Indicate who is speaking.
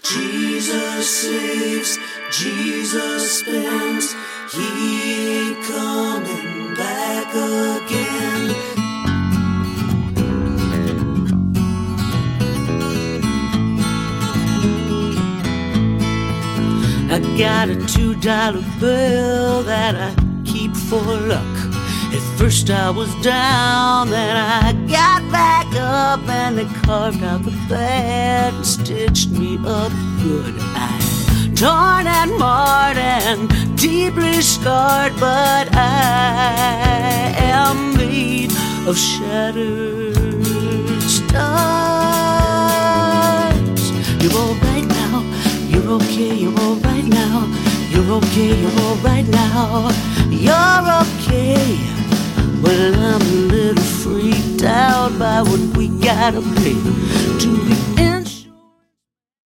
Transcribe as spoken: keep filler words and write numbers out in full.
Speaker 1: Jesus saves, Jesus spends, he ain't coming back again. I got a two dollar bill that I keep for luck. At first I was down, then I got back up, and they carved out the bad and stitched me up good. I'm torn and marred and deeply scarred, but I am made of shattered stars. You're alright now, you're okay, you're alright now, you're okay, you're alright now, you're okay. Well, I'm a little freaked out by what we gotta pay to be